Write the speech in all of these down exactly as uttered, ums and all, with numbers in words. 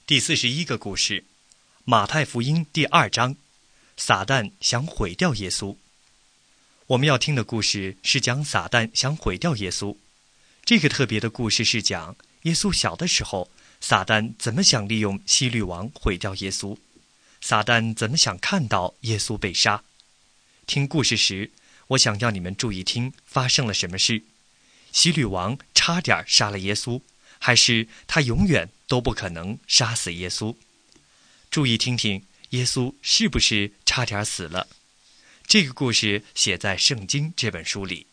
第四十一个故事，马太福音第二章，撒旦想毁掉耶稣。我们要听的故事是讲撒旦想毁掉耶稣。这个特别的故事是讲耶稣小的时候，撒旦怎么想利用希律王毁掉耶稣，撒旦怎么想看到耶稣被杀。听故事时，我想要你们注意听发生了什么事。希律王差点杀了耶稣，还是他永远都不可能杀死耶稣？注意听听，耶稣是不是差点死了？这个故事写在圣经这本书里。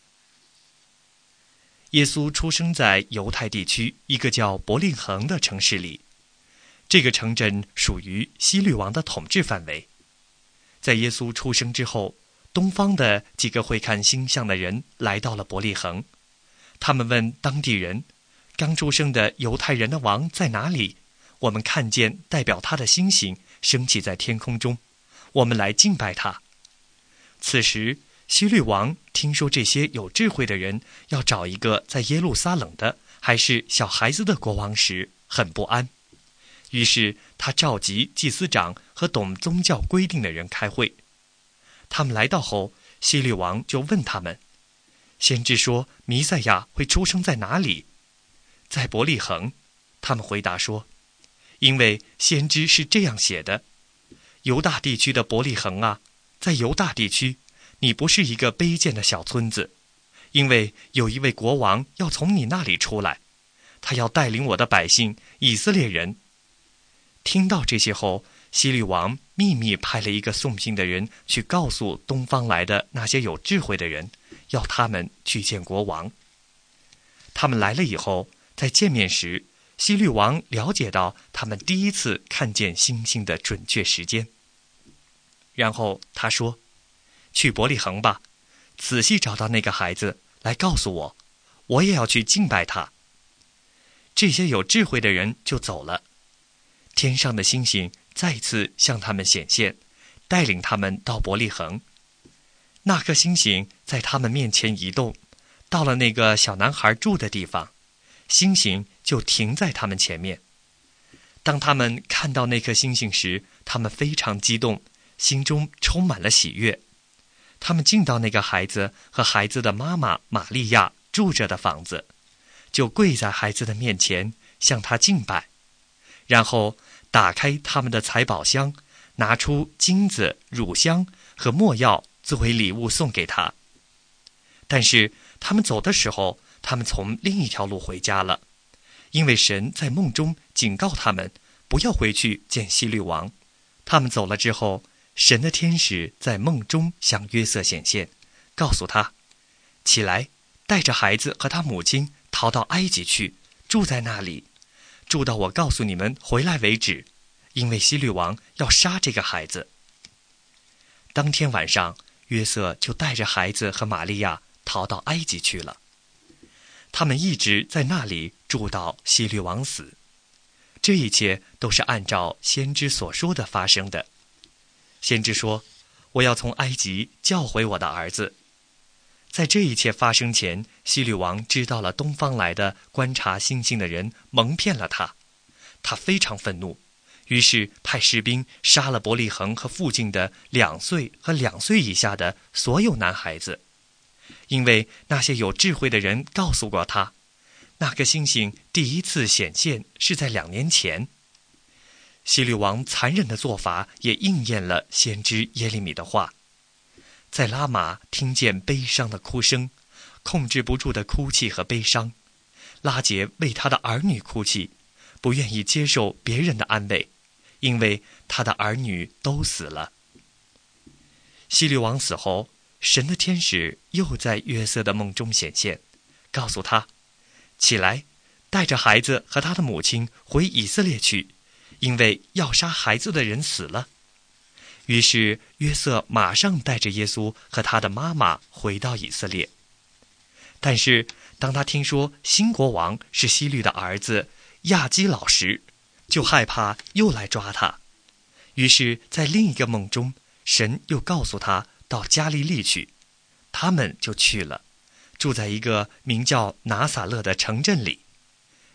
耶稣出生在犹太地区一个叫伯利恒的城市里，这个城镇属于希律王的统治范围。在耶稣出生之后，东方的几个会看星象的人来到了伯利恒，他们问当地人，刚出生的犹太人的王在哪里？我们看见代表他的星星升起在天空中，我们来敬拜他。此时希律王听说这些有智慧的人要找一个在耶路撒冷的还是小孩子的国王时，很不安。于是他召集祭司长和懂宗教规定的人开会。他们来到后，希律王就问他们，先知说弥赛亚会出生在哪里？在伯利恒。他们回答说，因为先知是这样写的，犹大地区的伯利恒啊，在犹大地区，你不是一个卑贱的小村子，因为有一位国王要从你那里出来，他要带领我的百姓以色列人。听到这些后，希律王秘密派了一个送信的人去告诉东方来的那些有智慧的人，要他们去见国王。他们来了以后，在见面时，希律王了解到他们第一次看见星星的准确时间。然后他说，去伯利恒吧，仔细找到那个孩子来告诉我，我也要去敬拜他。这些有智慧的人就走了。天上的星星再次向他们显现，带领他们到伯利恒。那颗星星在他们面前移动，到了那个小男孩住的地方，星星就停在他们前面。当他们看到那颗星星时，他们非常激动，心中充满了喜悦。他们进到那个孩子和孩子的妈妈玛利亚住着的房子，就跪在孩子的面前向他敬拜，然后打开他们的财宝箱，拿出金子、乳香和没药作为礼物送给他。但是他们走的时候，他们从另一条路回家了，因为神在梦中警告他们不要回去见希律王。他们走了之后，神的天使在梦中向约瑟显现，告诉他，起来，带着孩子和他母亲逃到埃及去，住在那里，住到我告诉你们回来为止，因为希律王要杀这个孩子。当天晚上，约瑟就带着孩子和玛利亚逃到埃及去了。他们一直在那里住到希律王死。这一切都是按照先知所说的发生的。先知说，我要从埃及叫回我的儿子。在这一切发生前，希律王知道了东方来的观察星星的人蒙骗了他，他非常愤怒，于是派士兵杀了伯利恒和附近的两岁和两岁以下的所有男孩子。因为那些有智慧的人告诉过他，那个星星第一次显现是在两年前。希律王残忍的做法也应验了先知耶利米的话，在拉玛听见悲伤的哭声，控制不住的哭泣和悲伤。拉结为他的儿女哭泣，不愿意接受别人的安慰，因为他的儿女都死了。希律王死后，神的天使又在约瑟的梦中显现，告诉他，起来，带着孩子和他的母亲回以色列去，因为要杀孩子的人死了。于是约瑟马上带着耶稣和他的妈妈回到以色列。但是当他听说新国王是希律的儿子亚基老时，就害怕又来抓他。于是在另一个梦中，神又告诉他到加利利去，他们就去了，住在一个名叫拿撒勒的城镇里。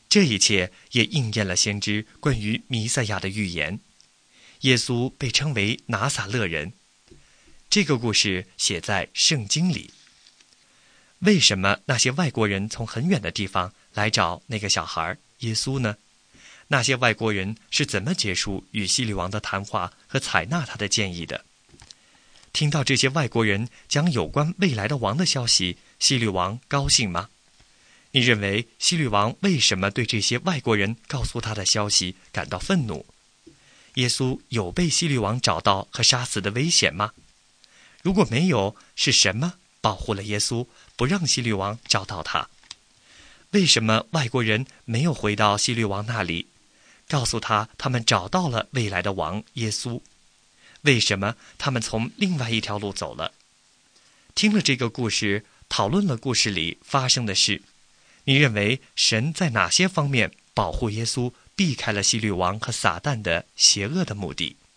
这一切也应验了先知关于弥赛亚的预言。耶稣被称为拿撒勒人，这个故事写在圣经里。为什么那些外国人从很远的地方来找那个小孩耶稣呢？那些外国人是怎么结束与希律王的谈话和采纳他的建议的？听到这些外国人讲有关未来的王的消息，希律王高兴吗？你认为希律王为什么对这些外国人告诉他的消息感到愤怒？耶稣有被希律王找到和杀死的危险吗？如果没有，是什么保护了耶稣，不让希律王找到他？为什么外国人没有回到希律王那里，告诉他他们找到了未来的王耶稣？为什么他们从另外一条路走了？听了这个故事，讨论了故事里发生的事，你认为神在哪些方面保护耶稣，避开了希律王和撒旦的邪恶的目的？